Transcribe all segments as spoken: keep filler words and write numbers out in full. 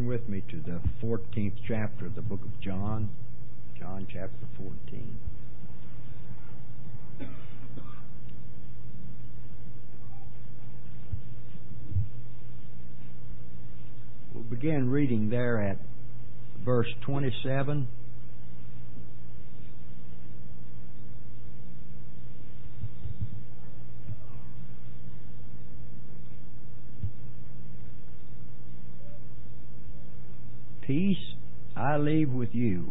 turn with me to the fourteenth chapter of the book of John, John chapter fourteen. We'll begin reading there at verse twenty-seven. Peace I leave with you.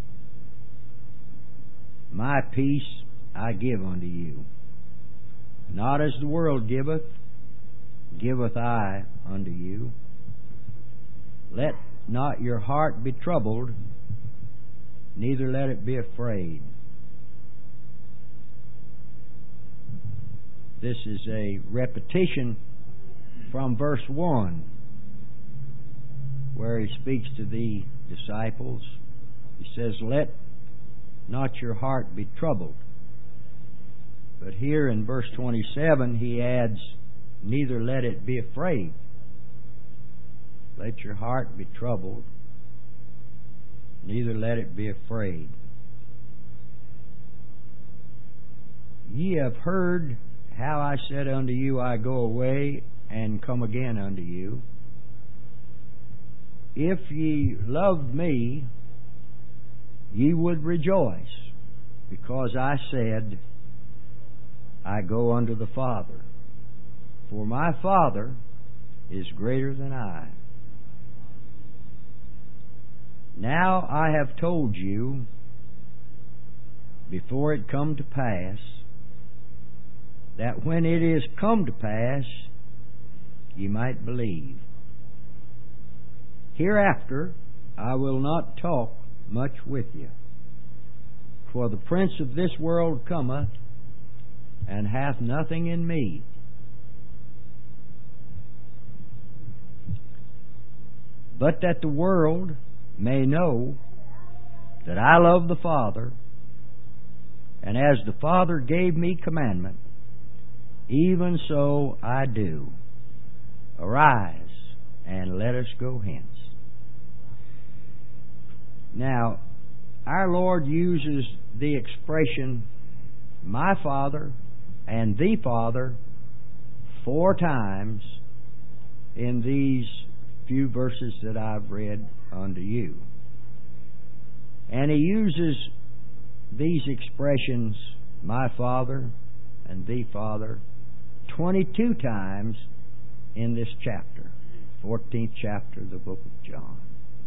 My peace I give unto you. Not as the world giveth, giveth I unto you. Let not your heart be troubled, neither let it be afraid. This is a repetition from verse one, where he speaks to the disciples. He says, let not your heart be troubled. But here in verse twenty-seven he adds, neither let it be afraid. Let your heart be troubled, neither let it be afraid. Ye have heard how I said unto you, I go away and come again unto you. If ye loved me, ye would rejoice, because I said, I go unto the Father. For my Father is greater than I. Now I have told you, before it come to pass, that when it is come to pass, ye might believe. Hereafter I will not talk much with you, for the prince of this world cometh, and hath nothing in me. But that the world may know that I love the Father, and as the Father gave me commandment, even so I do. Arise, and let us go hence. Now, our Lord uses the expression, my Father and the Father, four times in these few verses that I've read unto you. And he uses these expressions, my Father and the Father, twenty-two times in this chapter, fourteenth chapter of the book of John.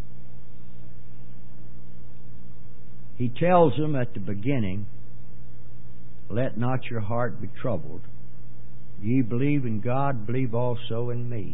He tells them at the beginning, let not your heart be troubled. Ye believe in God, believe also in me.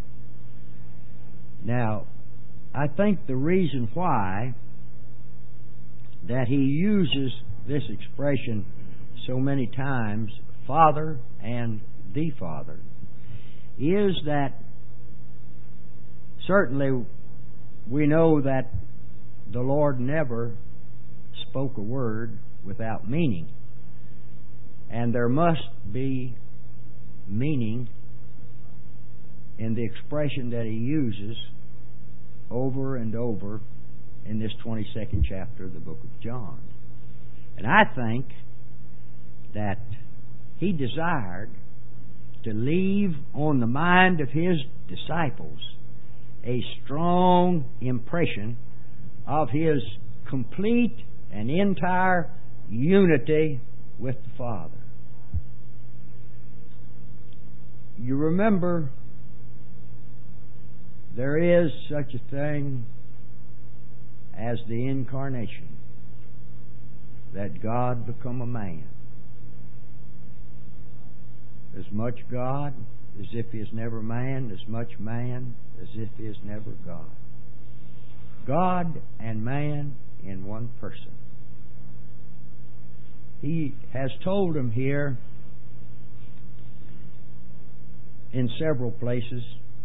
Now, I think the reason why that he uses this expression so many times, Father and the Father, is that certainly we know that the Lord never spoke a word without meaning. And there must be meaning in the expression that he uses over and over in this twenty-second chapter of the book of John. And I think that he desired to leave on the mind of his disciples a strong impression of his complete and entire unity with the Father. You remember, there is such a thing as the incarnation, that God become a man. As much God as if he is never man, as much man as if he is never God. God and man in one person. He has told them here in several places,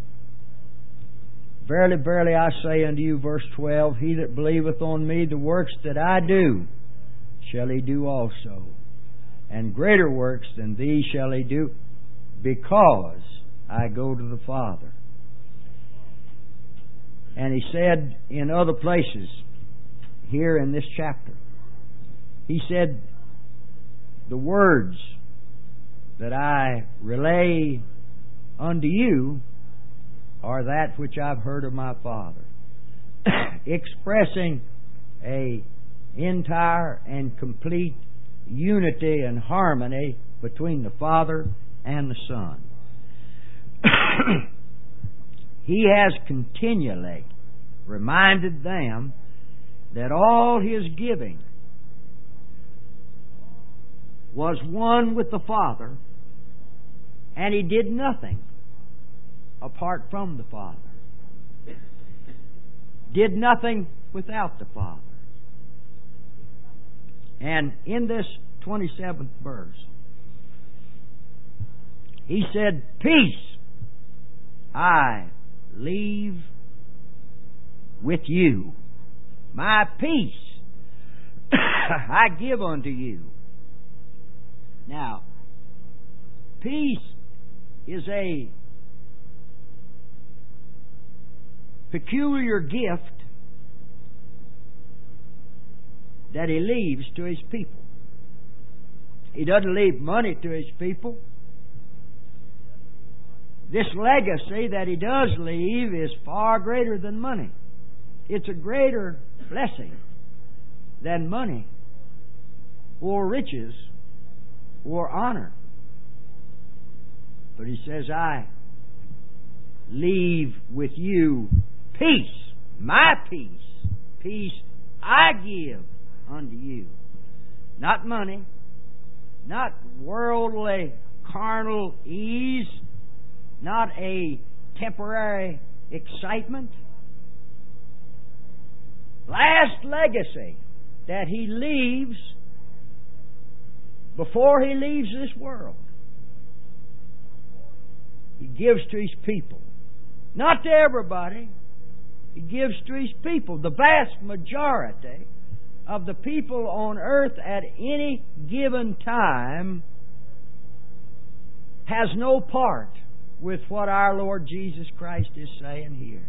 verily, verily, I say unto you, verse twelve, he that believeth on me, the works that I do, shall he do also. And greater works than these shall he do, because I go to the Father. And he said in other places, here in this chapter, he said, the words that I relay unto you are that which I've heard of my Father. Expressing a entire and complete unity and harmony between the Father and the Son. He has continually reminded them that all His giving was one with the Father, and He did nothing apart from the Father. Did nothing without the Father. And in this twenty-seventh verse, He said, peace I leave with you. My peace I give unto you. Now, peace is a peculiar gift that He leaves to His people. He doesn't leave money to His people. This legacy that He does leave is far greater than money. It's a greater blessing than money or riches or honor. But He says, I leave with you peace, my peace, peace I give unto you. Not money, not worldly, carnal ease, not a temporary excitement. Last legacy that He leaves before He leaves this world, He gives to His people. Not to everybody. He gives to His people. The vast majority of the people on earth at any given time has no part with what our Lord Jesus Christ is saying here.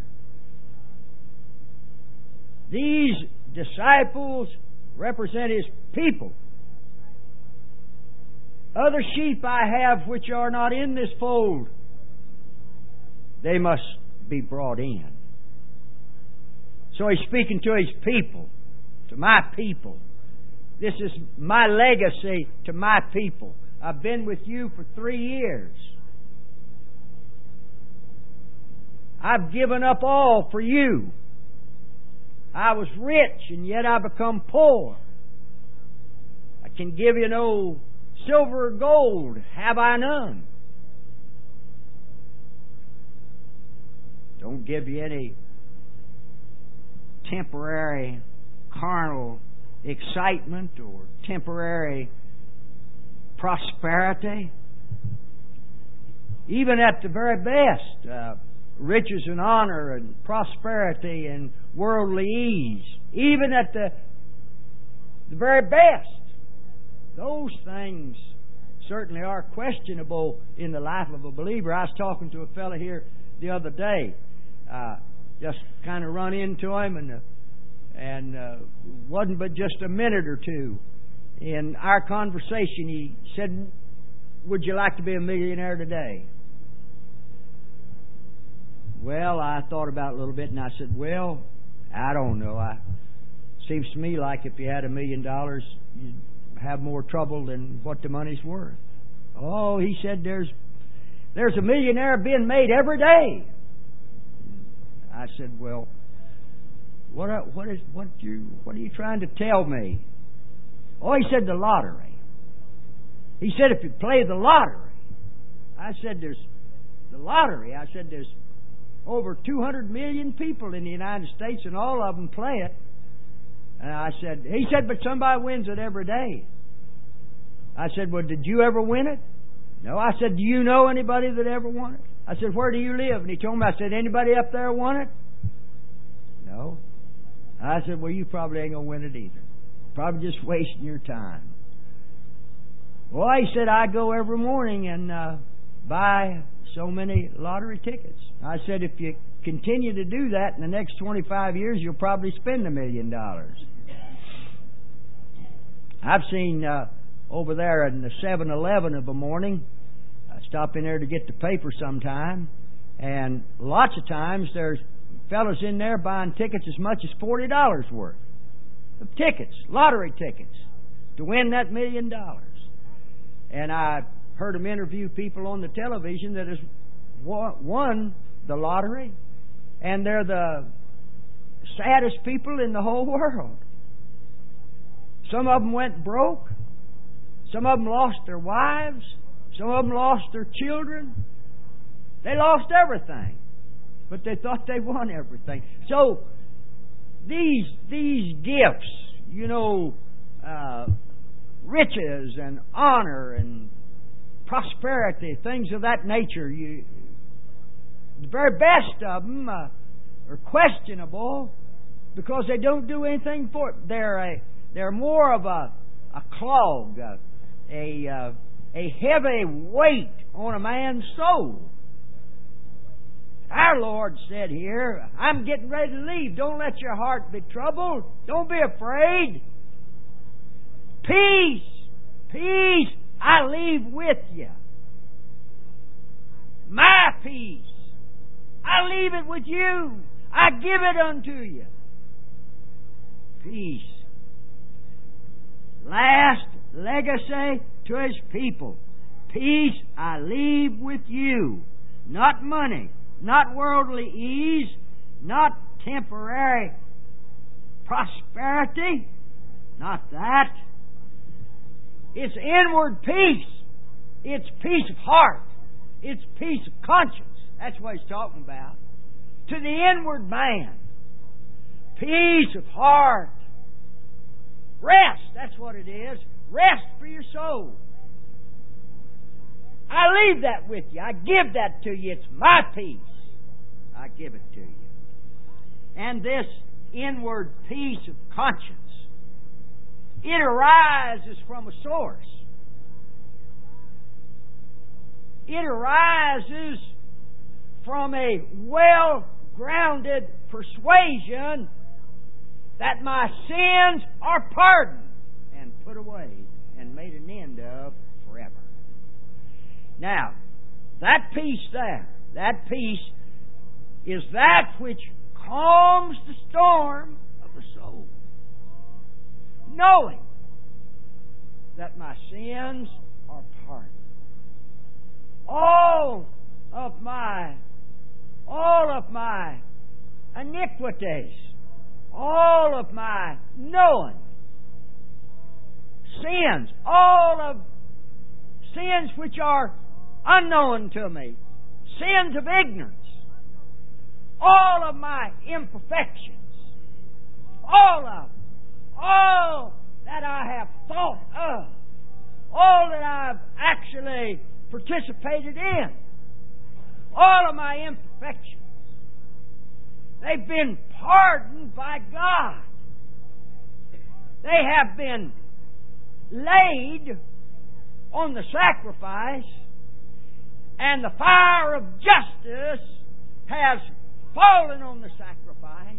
These disciples represent His people. Other sheep I have which are not in this fold, they must be brought in. So He's speaking to His people, to my people. This is my legacy to my people. I've been with you for three years. I've given up all for you. I was rich, and yet I become poor. I can give you no silver or gold. Have I none? Don't give you any temporary carnal excitement or temporary prosperity. Even at the very best, uh, riches and honor and prosperity and worldly ease, even at the, the very best, those things certainly are questionable in the life of a believer. I was talking to a fellow here the other day, uh, just kind of run into him, and uh, and uh, wasn't but just a minute or two. In our conversation, he said, "Would you like to be a millionaire today?" Well, I thought about it a little bit, and I said, well, I don't know. I seems to me like if you had a million dollars, you'd have more trouble than what the money's worth. Oh, he said, there's there's a millionaire being made every day. I said, well, what what is what you what are you trying to tell me? Oh, he said the lottery. He said if you play the lottery. I said there's the lottery. I said there's over two hundred million people in the United States, and all of them play it. And I said, he said, but somebody wins it every day. I said, well, did you ever win it? No. I said, do you know anybody that ever won it? I said, where do you live? And he told me, I said, anybody up there won it? No. I said, well, you probably ain't going to win it either. Probably just wasting your time. Well, he said, I go every morning and uh, buy so many lottery tickets. I said, if you continue to do that in the next twenty-five years, you'll probably spend a million dollars. I've seen uh, over there in the seven eleven of a morning, I stop in there to get the paper sometime, and lots of times there's fellas in there buying tickets as much as forty dollars worth of tickets, lottery tickets, to win that million dollars. And I heard them interview people on the television that has won the lottery, and they're the saddest people in the whole world. Some of them went broke. Some of them lost their wives. Some of them lost their children. They lost everything, but they thought they won everything. So these these gifts, you know, uh, riches and honor and prosperity, things of that nature, you, the very best of them uh, are questionable because they don't do anything for it. They're a they're more of a a clog, a a, uh, a heavy weight on a man's soul. Our Lord said here, I'm getting ready to leave. Don't let your heart be troubled. Don't be afraid. Peace, peace, I leave with you. My peace, I leave it with you. I give it unto you. Peace. Last legacy to His people. Peace I leave with you. Not money, not worldly ease, not temporary prosperity, not that. It's inward peace. It's peace of heart. It's peace of conscience. That's what He's talking about. To the inward man. Peace of heart. Rest. That's what it is. Rest for your soul. I leave that with you. I give that to you. It's my peace. I give it to you. And this inward peace of conscience, it arises from a source. It arises from a well-grounded persuasion that my sins are pardoned and put away and made an end of forever. Now, that peace there, that peace is that which calms the storm of the soul. Knowing that my sins are pardoned. All of my, all of my iniquities, all of my knowing sins, all of sins which are unknown to me, sins of ignorance, all of my imperfections, all of them, all that I have thought of, all that I've actually participated in, all of my imperfections, they've been pardoned by God. They have been laid on the sacrifice, and the fire of justice has fallen on the sacrifice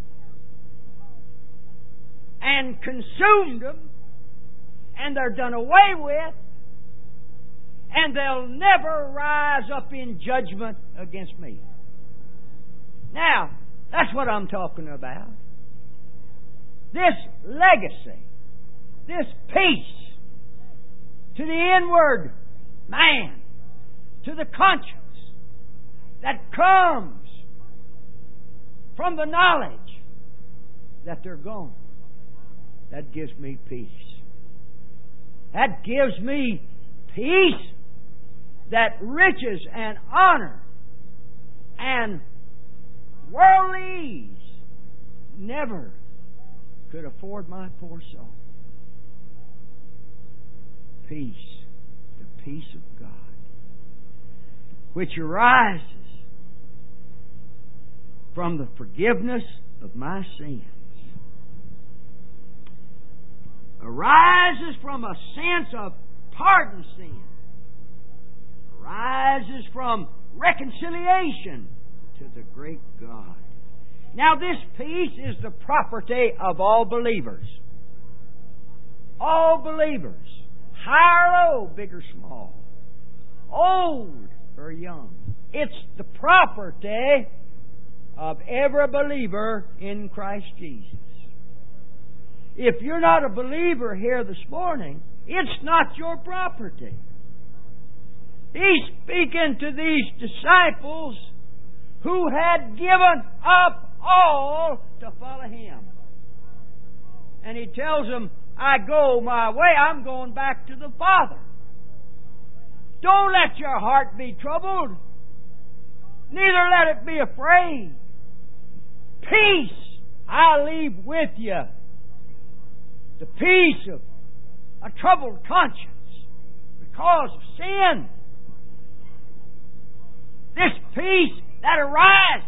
and consumed them, and they're done away with, and they'll never rise up in judgment against me. Now, that's what I'm talking about. This legacy, this peace to the inward man, to the conscience that comes from the knowledge that they're gone. That gives me peace. That gives me peace that riches and honor and worldly ease never could afford my poor soul. Peace, the peace of God, which arises from the forgiveness of my sins, arises from a sense of pardon sin, arises from reconciliation to the great God. Now this peace is the property of all believers. All believers. High or low, big or small. Old or young. It's the property of every believer in Christ Jesus. If you're not a believer here this morning, it's not your property. He's speaking to these disciples who had given up all to follow Him. And He tells them, I go my way, I'm going back to the Father. Don't let your heart be troubled. Neither let it be afraid. Peace I leave with you. The peace of a troubled conscience because of sin. This peace that arises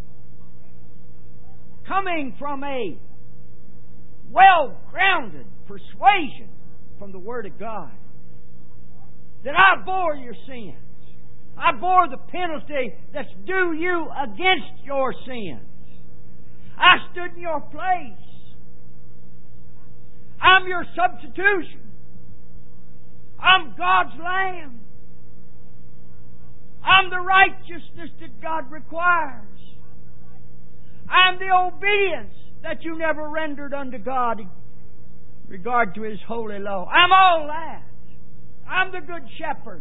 coming from a well-grounded persuasion from the Word of God. That I bore your sins. I bore the penalty that's due you against your sins. I stood in your place. I'm your substitution. I'm God's Lamb. I'm the righteousness that God requires. I'm the obedience that you never rendered unto God in regard to His holy law. I'm all that. I'm the good shepherd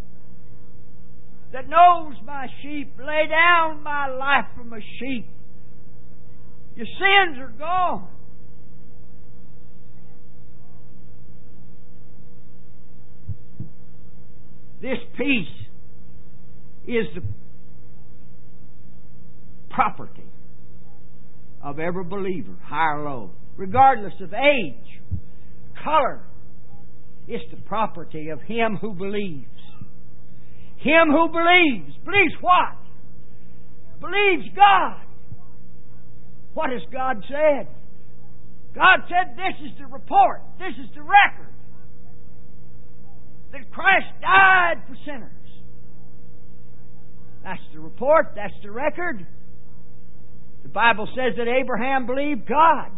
that knows my sheep, lay down my life for my sheep. Your sins are gone. This peace is the property of every believer, high or low, regardless of age, color. It's the property of him who believes. Him who believes. Believes what? Believes God. What has God said? God said this is the report. This is the record. That Christ died for sinners. That's the report. That's the record. The Bible says that Abraham believed God.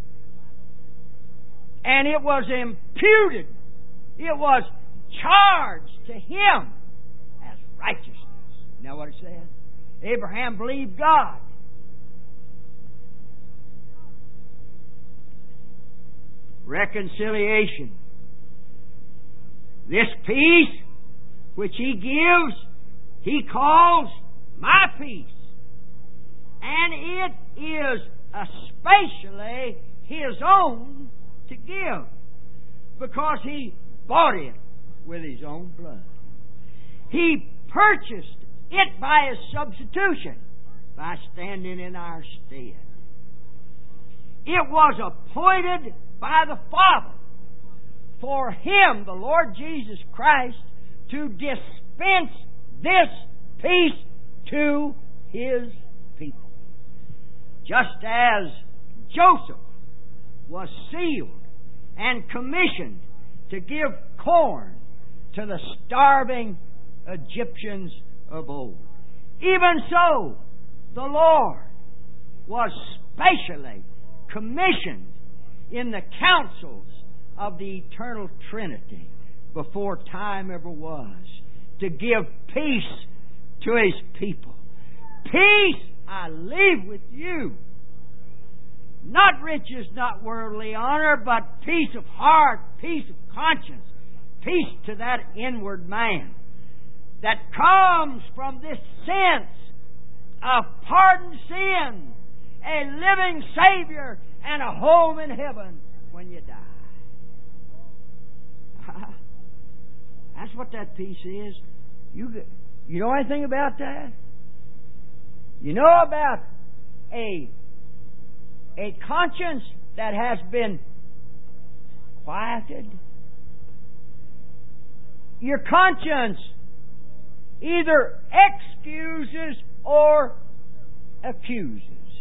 And it was imputed. It was charged to him as righteousness. You know what it said? Abraham believed God. Reconciliation. This peace which He gives, He calls my peace. And it is especially His own to give, because He bought it with His own blood. He purchased it by His substitution, by standing in our stead. It was appointed by the Father for Him, the Lord Jesus Christ, to dispense this peace to His people. Just as Joseph was sealed and commissioned to give corn to the starving Egyptians of old. Even so, the Lord was specially commissioned in the councils of the eternal Trinity before time ever was to give peace to His people. Peace I leave with you. Not riches, not worldly honor, but peace of heart, peace of conscience, peace to that inward man that comes from this sense of pardoned sin, a living Savior, and a home in heaven when you die. That's what that peace is. You, you know anything about that? You know about a, a conscience that has been quieted? Your conscience either excuses or accuses.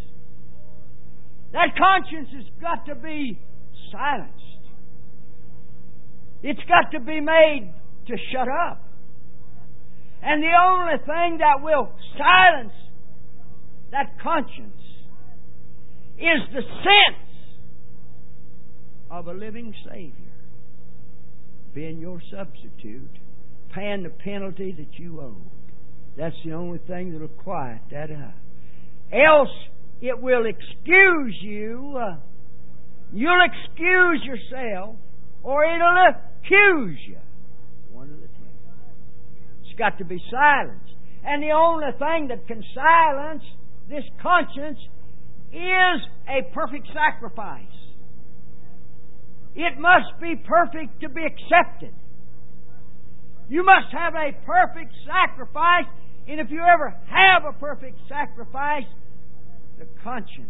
That conscience has got to be silenced. It's got to be made to shut up. And the only thing that will silence that conscience is the sense of a living Savior being your substitute, paying the penalty that you owed. That's the only thing that will quiet that up. Else it will excuse you. Uh, you'll excuse yourself, or it'll accuse you. One of the two. It's got to be silenced. And the only thing that can silence this conscience is a perfect sacrifice. It must be perfect to be accepted. You must have a perfect sacrifice, and if you ever have a perfect sacrifice, the conscience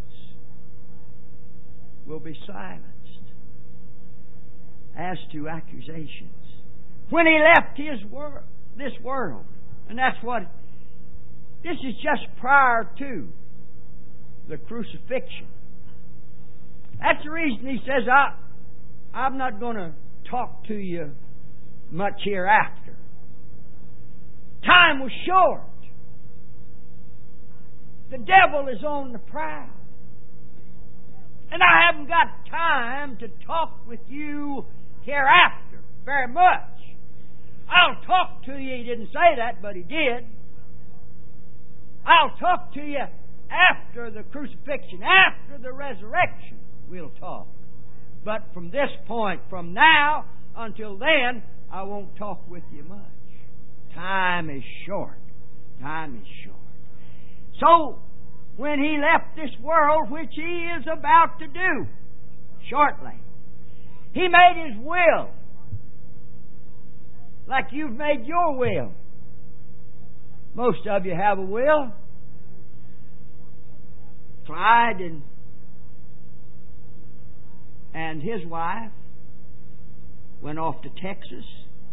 will be silenced as to accusations. When He left His wor- this world, and that's what, this is just prior to the crucifixion. That's the reason He says, I, I'm not going to talk to you much hereafter. Time was short. The devil is on the prowl. And I haven't got time to talk with you hereafter very much. I'll talk to you. He didn't say that, but He did. I'll talk to you after the crucifixion, after the resurrection. We'll talk. But from this point, from now until then, I won't talk with you much. Time is short. Time is short. So, when He left this world, which He is about to do shortly, He made His will like you've made your will. Most of you have a will. Clyde and, and his wife went off to Texas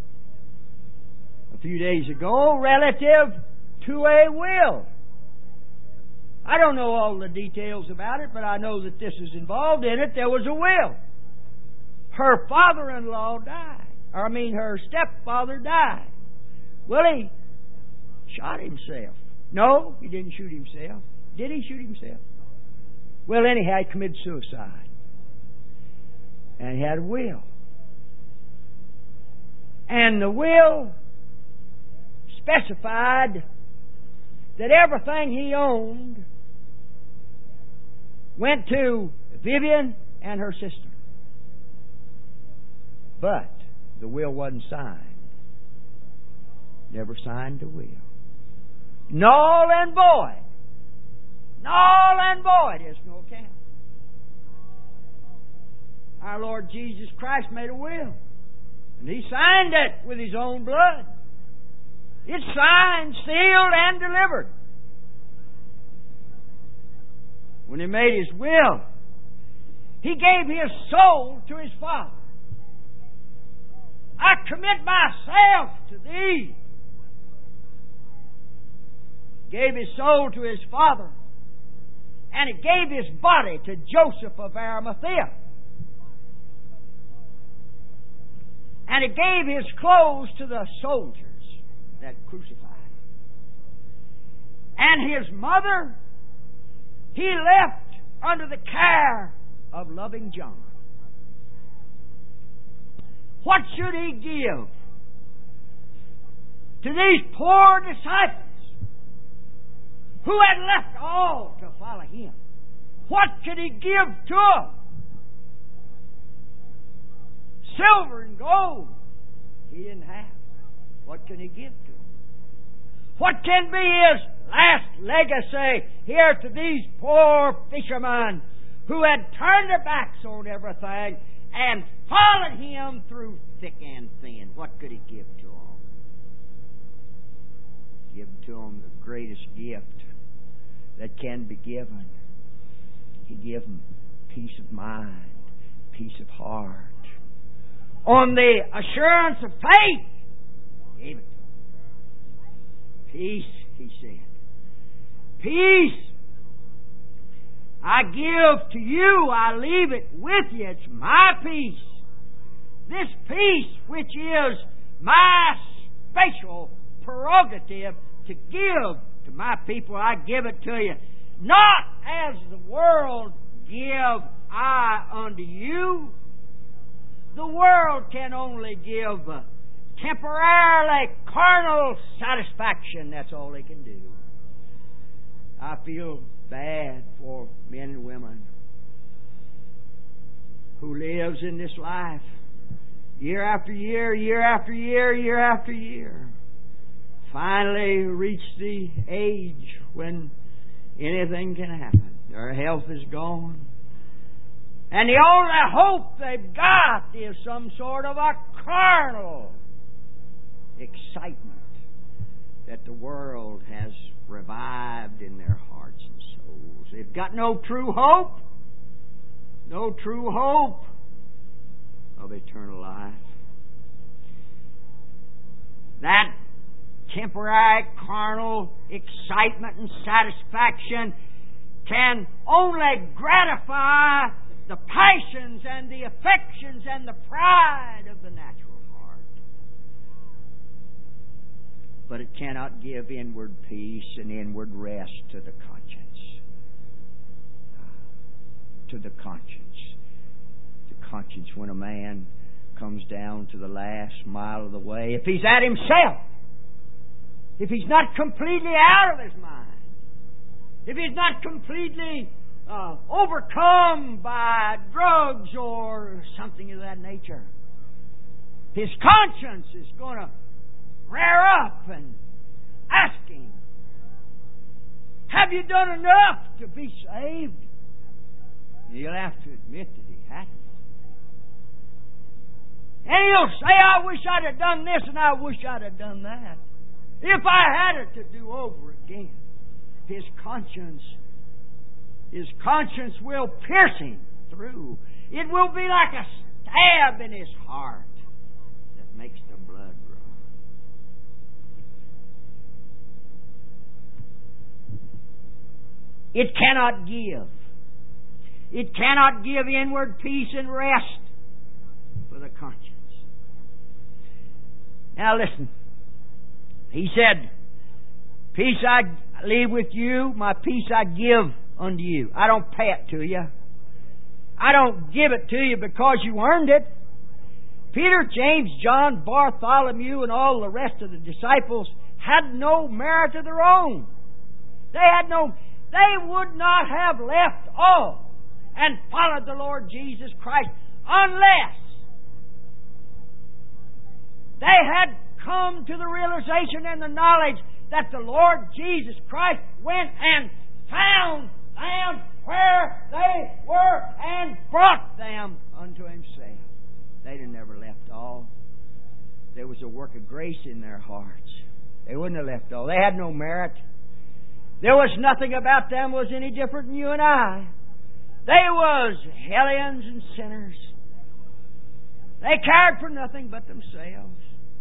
a few days ago relative to a will. I don't know all the details about it, but I know that this is involved in it. There was a will. Her father-in-law died. Or I mean, her stepfather died. Well, he shot himself. No, he didn't shoot himself. Did he shoot himself? Well, anyhow, he committed suicide. And he had a will. And the will specified that everything he owned went to Vivian and her sister. But the will wasn't signed. Never signed the will. Null and void. Null and void is no account. Our Lord Jesus Christ made a will. And He signed it with His own blood. It's signed, sealed, and delivered. When He made His will, He gave His soul to His Father. I commit myself to Thee. Gave His soul to His Father. And He gave His body to Joseph of Arimathea. And He gave His clothes to the soldiers that crucified Him. And His mother, He left under the care of loving John. What should He give to these poor disciples who had left all to follow Him? What could He give to them? Silver and gold He didn't have. What can He give to them? What can be His last legacy here to these poor fishermen who had turned their backs on everything and followed Him through thick and thin? What could He give to them? Give to them the greatest gift that can be given. He gave them peace of mind, peace of heart. On the assurance of faith, He gave it to them. Peace, He said. Peace I give to you, I leave it with you. It's my peace. This peace which is my special prerogative to give to my people. I give it to you. Not as the world give I unto you. The world can only give temporarily carnal satisfaction. That's all they can do. I feel bad for men and women who lives in this life year after year, year after year, year after year. Finally reach the age when anything can happen. Their health is gone. And the only hope they've got is some sort of a carnal excitement that the world has revived in their hearts and souls. They've got no true hope, no true hope of eternal life. That temporary carnal excitement and satisfaction can only gratify the passions and the affections and the pride of the natural heart. But it cannot give inward peace and inward rest to the conscience. To the conscience. The conscience when a man comes down to the last mile of the way, if he's at himself, if he's not completely out of his mind, if he's not completely uh, overcome by drugs or something of that nature, his conscience is going to rear up and ask him, have you done enough to be saved? And he'll have to admit that he hasn't. And he'll say, I wish I'd have done this and I wish I'd have done that. If I had it to do over again. His conscience, his conscience will pierce him through. It will be like a stab in his heart that makes the blood run. It cannot give. It cannot give inward peace and rest for the conscience. Now listen. He said, peace I leave with you, my peace I give unto you. I don't pay it to you. I don't give it to you because you earned it. Peter, James, John, Bartholomew, and all the rest of the disciples had no merit of their own. They had no, they would not have left all and followed the Lord Jesus Christ unless they had come to the realization and the knowledge that the Lord Jesus Christ went and found them where they were and brought them unto Himself. They'd have never left all. There was a work of grace in their hearts. They wouldn't have left all. They had no merit. There was nothing about them was any different than you and I. They was hellions and sinners. They cared for nothing but themselves.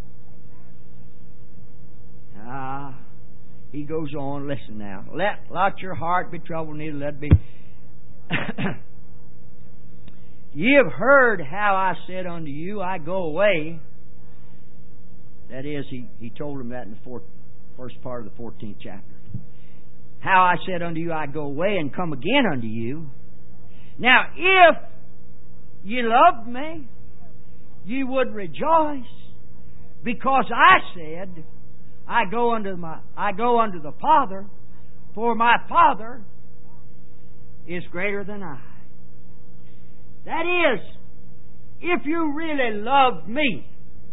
Ah, he goes on. Listen now. Let not your heart be troubled, neither let it be. Ye have heard how I said unto you, I go away. That is, he, he told them that in the fourth, first part of the fourteenth chapter. How I said unto you, I go away and come again unto you. Now, if ye loved me, ye would rejoice, because I said, I go unto my, I go unto the Father, for my Father is greater than I. That is, if you really loved me.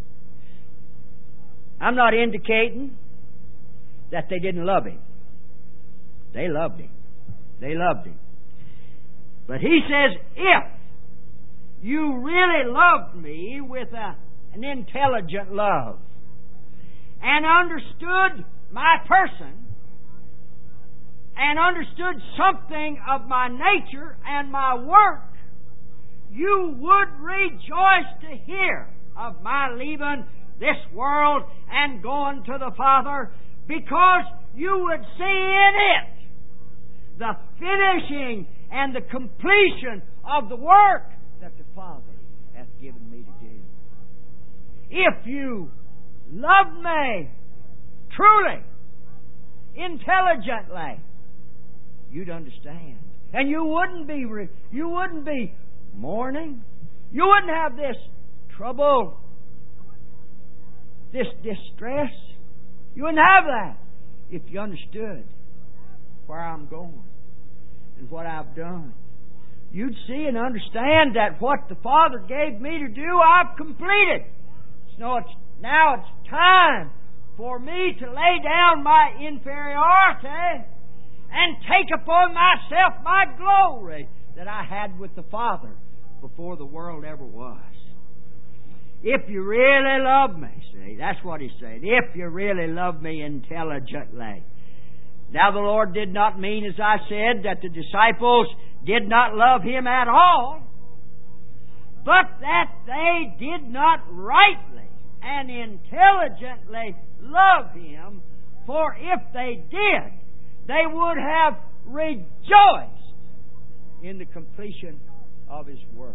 I'm not indicating that they didn't love Him. They loved Him. They loved Him. But He says, if you really loved me with a, an intelligent love and understood my person and understood something of my nature and my work, you would rejoice to hear of my leaving this world and going to the Father, because you would see in it the finishing and the completion of the work that the Father hath given me to do. If you love me, truly, intelligently, you'd understand. And you wouldn't be re- you wouldn't be mourning. You wouldn't have this trouble, this distress. You wouldn't have that if you understood where I'm going and what I've done. You'd see and understand that what the Father gave me to do, I've completed. So it's, now it's time for me to lay down my inferiority and take upon myself my glory that I had with the Father before the world ever was. If you really love me, see, that's what he said. If you really love me intelligently. Now the Lord did not mean, as I said, that the disciples did not love Him at all, but that they did not rightly and intelligently love Him, for if they did, they would have rejoiced in the completion of His work.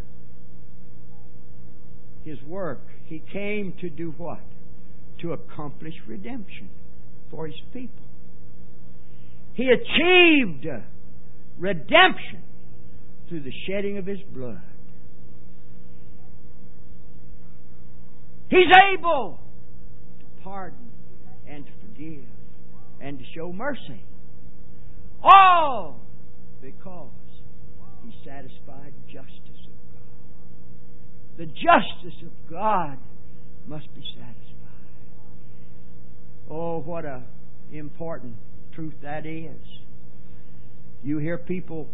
His work, He came to do what? To accomplish redemption for His people. He achieved redemption through the shedding of His blood. He's able to pardon and to forgive and to show mercy. All because He satisfied justice of God. The justice of God must be satisfied. Oh, what a important truth that is. You hear people,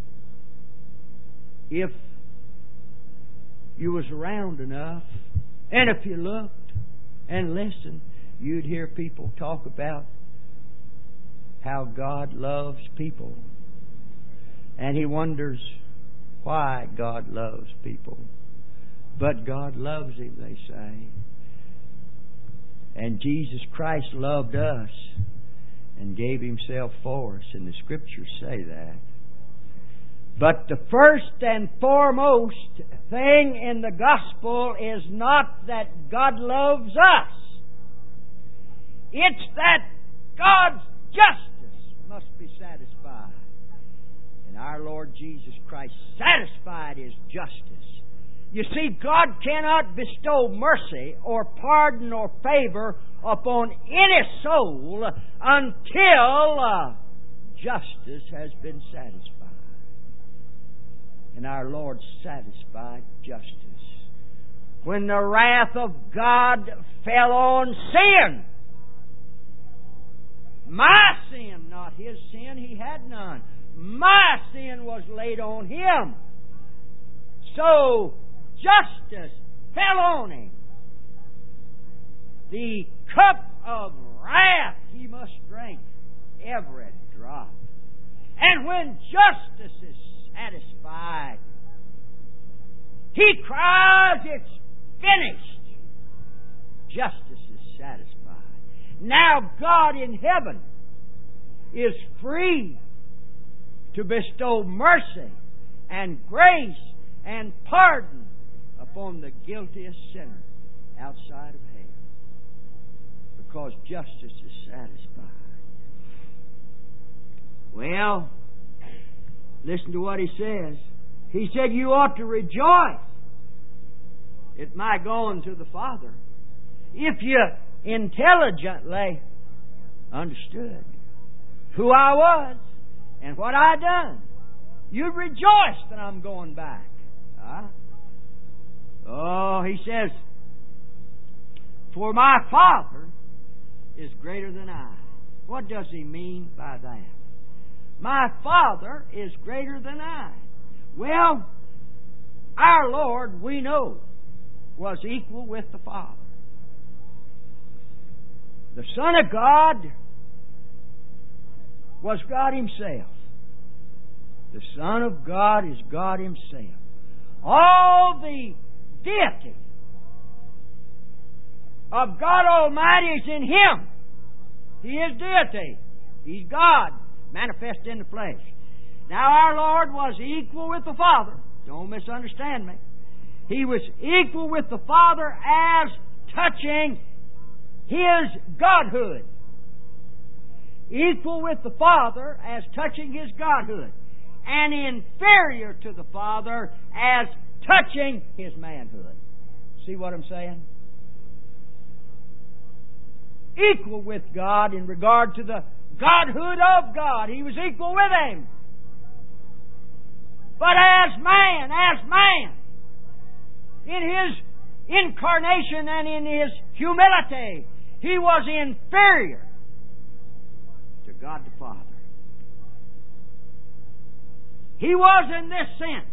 if you was around enough, and if you looked and listened, you'd hear people talk about how God loves people. And He wonders why God loves people. But God loves him, they say. And Jesus Christ loved us and gave Himself for us. And the Scriptures say that. But the first and foremost thing in the gospel is not that God loves us. It's that God's justice must be satisfied. And our Lord Jesus Christ satisfied His justice. You see, God cannot bestow mercy or pardon or favor upon any soul until uh, justice has been satisfied. And our Lord satisfied justice. When the wrath of God fell on sin, my sin, not His sin, He had none. My sin was laid on Him. So justice fell on Him. The cup of wrath He must drink, every drop. And when justice is satisfied, He cries, it's finished. Justice is satisfied. Now God in heaven is free to bestow mercy and grace and pardon upon the guiltiest sinner outside of hell, because justice is satisfied. Well, listen to what He says. He said you ought to rejoice at my going to the Father if you intelligently understood who I was and what I done. You'd rejoice that I'm going back. Huh? Oh, He says, for my Father is greater than I. What does He mean by that? My Father is greater than I. Well, our Lord, we know, was equal with the Father. The Son of God was God Himself. The Son of God is God Himself. All the deity of God Almighty is in Him. He is deity. He's God, manifest in the flesh. Now our Lord was equal with the Father. Don't misunderstand me. He was equal with the Father as touching His Godhood. equal with the Father as touching His Godhood, and inferior to the Father as touching His manhood. See what I'm saying? Equal with God in regard to the Godhood of God. He was equal with Him. But as man, as man, in His incarnation and in His humility, He was inferior to God the Father. He was in this sense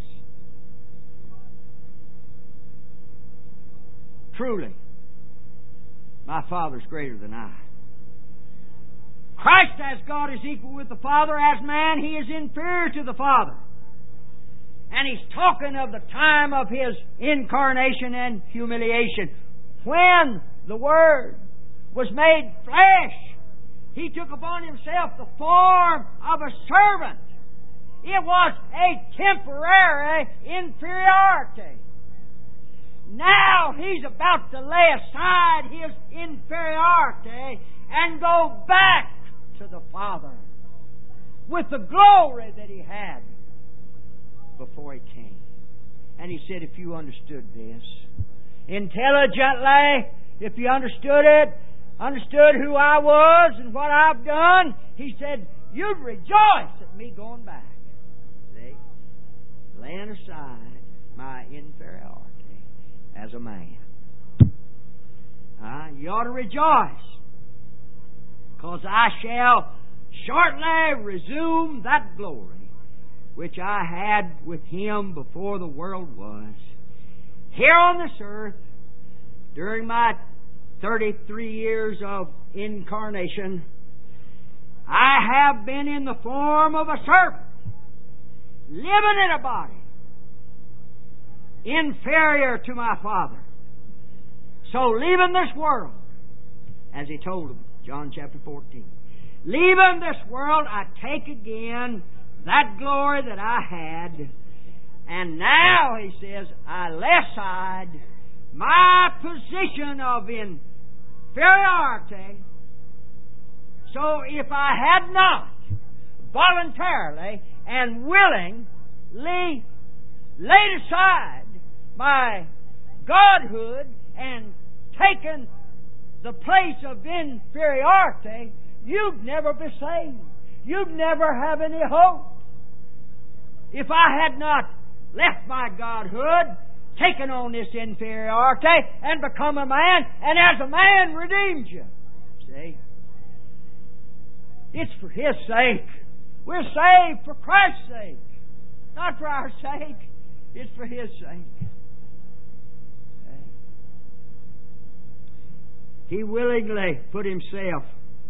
truly, my Father's greater than I. Christ as God is equal with the Father. As man, He is inferior to the Father. And He's talking of the time of His incarnation and humiliation. When the Word was made flesh, He took upon Himself the form of a servant. It was a temporary inferiority. Now He's about to lay aside His inferiority and go back to the Father with the glory that He had before He came. And He said, if you understood this intelligently, if you understood it, understood who I was and what I've done, He said, you'd rejoice at me going back. See? Laying aside my inferiority as a man. Uh, you ought to rejoice, because I shall shortly resume that glory which I had with Him before the world was. Here on this earth, during my thirty-three years of incarnation, I have been in the form of a servant, living in a body inferior to my Father. So leaving this world, as He told them, John chapter fourteen, leaving this world, I take again that glory that I had, and now, He says, I lay aside my position of inferiority. So if I had not voluntarily and willingly laid aside my godhood and taken the place of inferiority, you'd never be saved. You'd never have any hope. If I had not left my godhood, taken on this inferiority, and become a man, and as a man redeemed you. See? It's for His sake. We're saved for Christ's sake. Not for our sake. It's for His sake. He willingly put Himself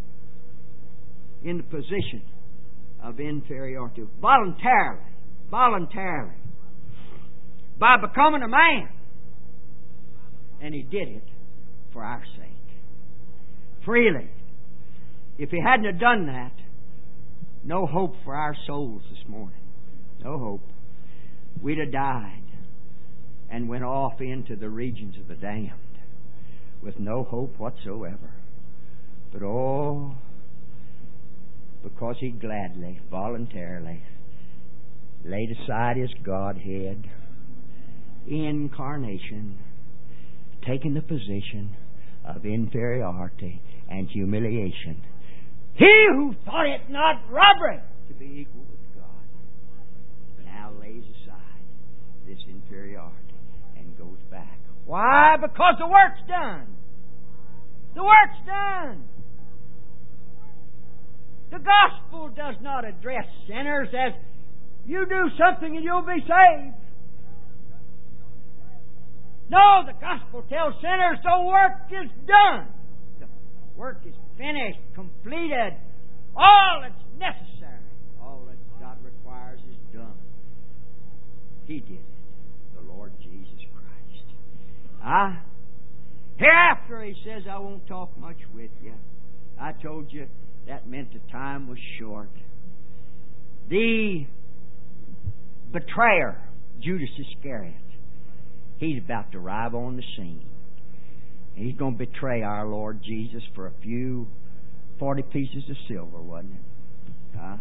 in the position of inferiority. Voluntarily. Voluntarily. By becoming a man. And He did it for our sake. Freely. If He hadn't have done that, no hope for our souls this morning. No hope. We'd have died and went off into the regions of the damned with no hope whatsoever. But oh, because He gladly, voluntarily laid aside His Godhead, incarnation, taking the position of inferiority and humiliation. He who thought it not robbery to be equal with God now lays aside this inferiority and goes back. Why? Because the work's done. The work's done. The gospel does not address sinners as you do something and you'll be saved. No, the gospel tells sinners the work is done. The work is finished, completed. All that's necessary, all that God requires is done. He did it, the Lord Jesus Christ. Ah, hereafter, He says, I won't talk much with you. I told you that meant the time was short. The betrayer, Judas Iscariot, he's about to arrive on the scene. He's going to betray our Lord Jesus for a few Forty pieces of silver, wasn't it? Huh?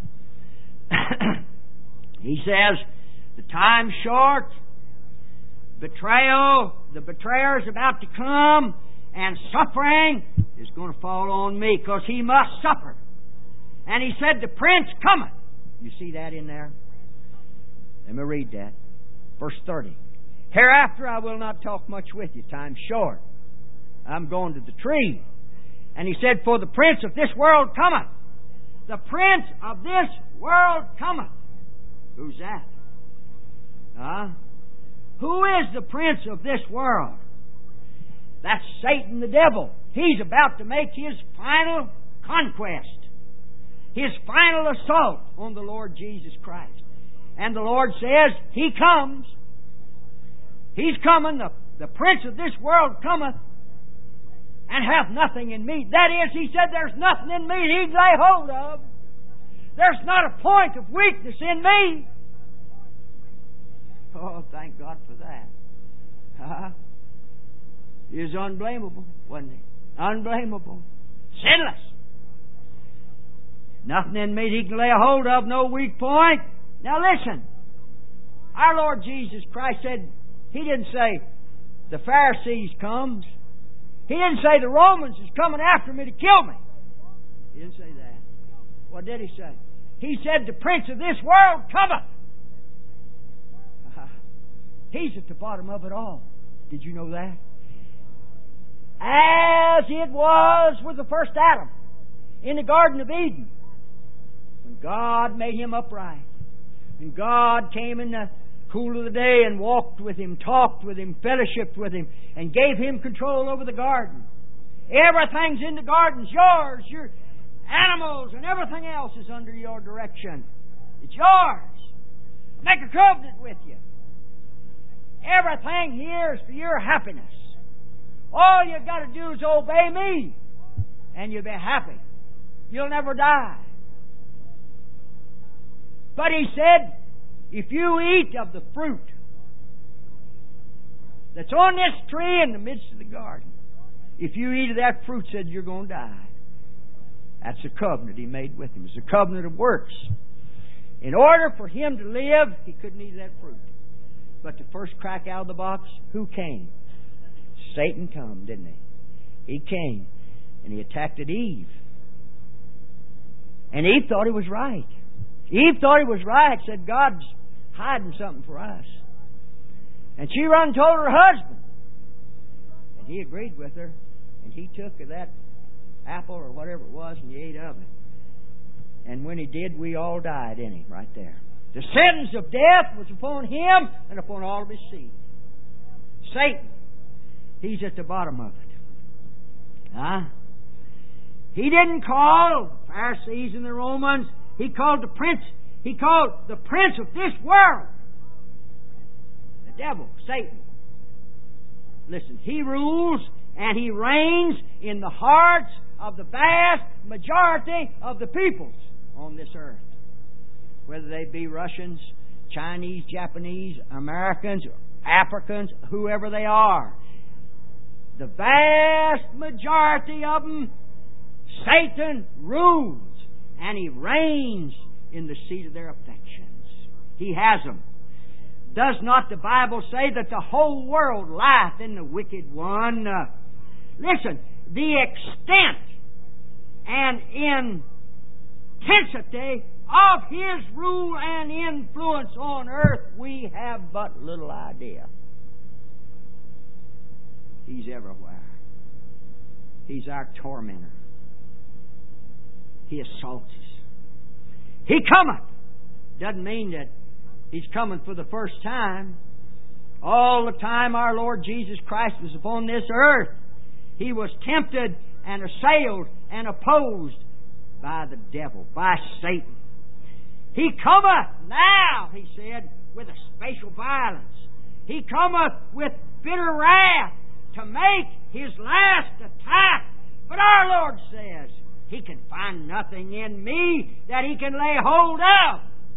He says, the time's short, betrayal, the betrayer's about to come, and suffering is going to fall on me, because he must suffer. And he said, the prince cometh. You see that in there? Let me read that. Verse thirty. Hereafter I will not talk much with you. Time's short. I'm going to the tree. And he said, for the prince of this world cometh. The prince of this world cometh. Who's that? Huh? Who is the prince of this world? That's Satan the devil. He's about to make his final conquest. His final assault on the Lord Jesus Christ. And the Lord says, He comes. He's coming. The, the prince of this world cometh, and hath nothing in me. That is, He said, there's nothing in me He can lay hold of. There's not a point of weakness in me. Oh, thank God for that. Huh? He was unblameable, wasn't He? Unblameable. Sinless. Nothing in me He can lay a hold of, no weak point. Now listen. Our Lord Jesus Christ said, He didn't say, the Pharisees comes. He didn't say, the Romans is coming after me to kill me. He didn't say that. What did He say? He said, the prince of this world cometh. He's at the bottom of it all. Did you know that? As it was with the first Adam in the Garden of Eden, when God made him upright, and God came in the cool of the day and walked with him, talked with him, fellowshiped with him, and gave him control over the garden. Everything's in the garden's yours. Your animals and everything else is under your direction. It's yours. I'll make a covenant with you. Everything here is for your happiness. All you've got to do is obey me, and you'll be happy. You'll never die. But He said, if you eat of the fruit that's on this tree in the midst of the garden, if you eat of that fruit, said, you're going to die. That's the covenant He made with him. It's a covenant of works. In order for him to live, he couldn't eat of that fruit. But the first crack out of the box, who came? Satan come, didn't he? He came, and he attacked at Eve. And Eve thought he was right. Eve thought he was right, said, God's hiding something for us. And she run and told her husband. And he agreed with her, and he took of that apple or whatever it was, and he ate of it. And when he did, we all died in him right there. The sentence of death was upon him and upon all of his seed. Satan, he's at the bottom of it. Huh? He didn't call the Pharisees and the Romans. He called the prince. He called the prince of this world. The devil, Satan. Listen, he rules and he reigns in the hearts of the vast majority of the peoples on this earth. Whether they be Russians, Chinese, Japanese, Americans, Africans, whoever they are. The vast majority of them, Satan rules and he reigns in the seat of their affections. He has them. Does not the Bible say that the whole world lieth in the wicked one? Uh, listen, the extent and intensity of his rule and influence on earth, we have but little idea. He's everywhere. He's our tormentor. He assaults us. He cometh. Doesn't mean that He's coming for the first time. All the time our Lord Jesus Christ was upon this earth, He was tempted and assailed and opposed by the devil, by Satan. He cometh now, He said, with a spatial violence. He cometh with bitter wrath to make His last attack. But our Lord says, He can find nothing in me that He can lay hold of.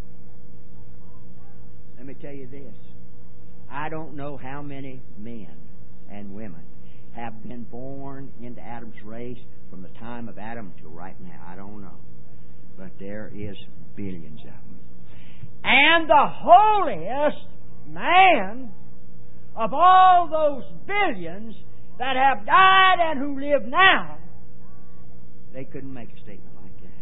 Let me tell you this. I don't know how many men and women have been born into Adam's race from the time of Adam till right now. I don't know. But there is billions of them. And the holiest man of all those billions that have died and who live now, they couldn't make a statement like that.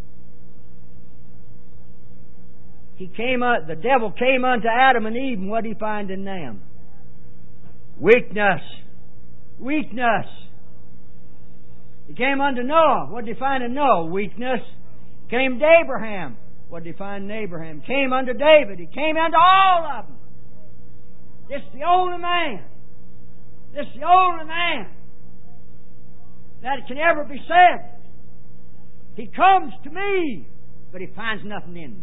He came, uh, the devil came unto Adam and Eve, and what did he find in them? Weakness. Weakness. He came unto Noah. What did he find in Noah? Weakness. Came to Abraham. What did he find in Abraham? Came unto David. He came unto all of them. This is the only man. This is the only man that it can ever be said. He comes to me, but he finds nothing in me.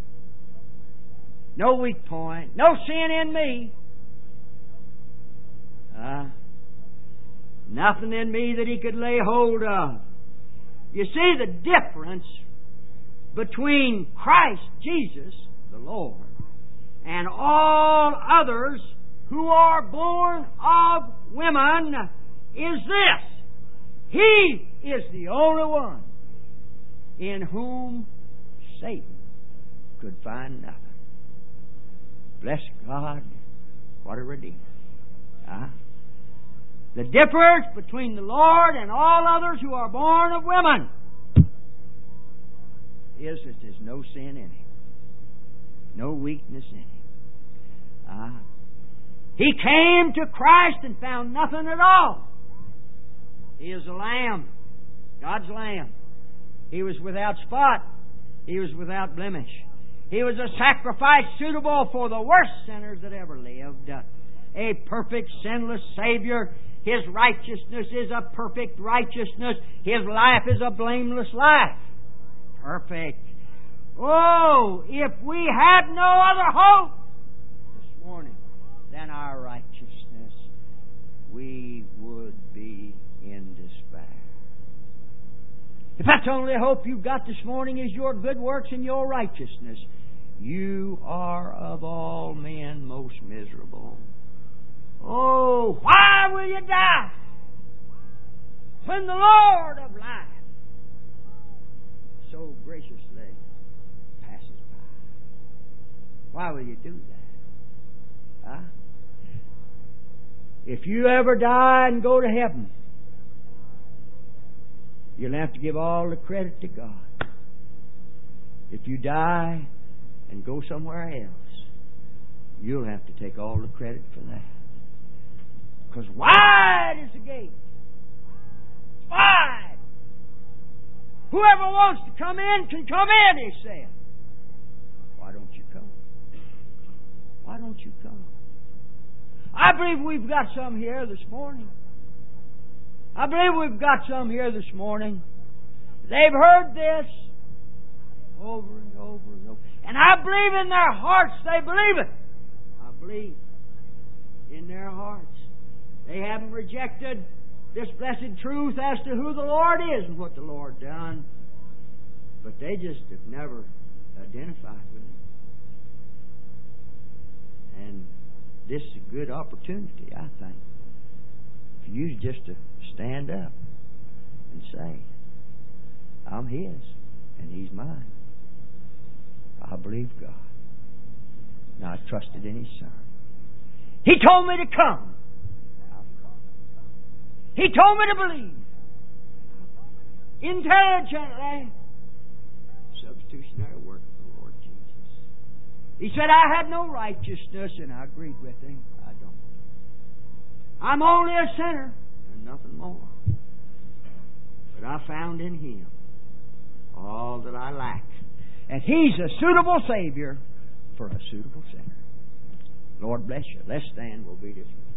No weak point. No sin in me. Uh, nothing in me that he could lay hold of. You see the difference between Christ Jesus, the Lord, and all others who are born of women is this. He is the only one in whom Satan could find nothing. Bless God, what a Redeemer. Huh? The difference between the Lord and all others who are born of women is that there's no sin in him. No weakness in him. Uh, he came to Christ and found nothing at all. He is a lamb. God's lamb. He was without spot. He was without blemish. He was a sacrifice suitable for the worst sinners that ever lived. A perfect, sinless Savior. His righteousness is a perfect righteousness. His life is a blameless life. Perfect. Oh, if we had no other hope this morning than our righteousness, we would be in despair. If that's the only hope you've got this morning is your good works and your righteousness, you are of all men most miserable. Oh, why will you die when the Lord of life so graciously passes by? Why will you do that? Huh? If you ever die and go to heaven, you'll have to give all the credit to God. If you die and go somewhere else, you'll have to take all the credit for that. Because wide is the gate. It's wide. Whoever wants to come in can come in, he said. Why don't you come? Why don't you come? I believe we've got some here this morning. I believe we've got some here this morning. They've heard this over and over and over. And I believe in their hearts they believe it. I believe in their hearts. They haven't rejected this blessed truth as to who the Lord is and what the Lord done. But they just have never identified with Him. And this is a good opportunity, I think, for you just to stand up and say, I'm His and He's mine. I believe God. Now I trusted in His Son. He told me to come. He told me to believe. Intelligently. Substitutionary work of the Lord Jesus. He said, I had no righteousness, and I agreed with Him. I don't. I'm only a sinner and nothing more. But I found in Him all that I lack. And He's a suitable Savior for a suitable sinner. Lord bless you. Let's stand. We'll be dismissed.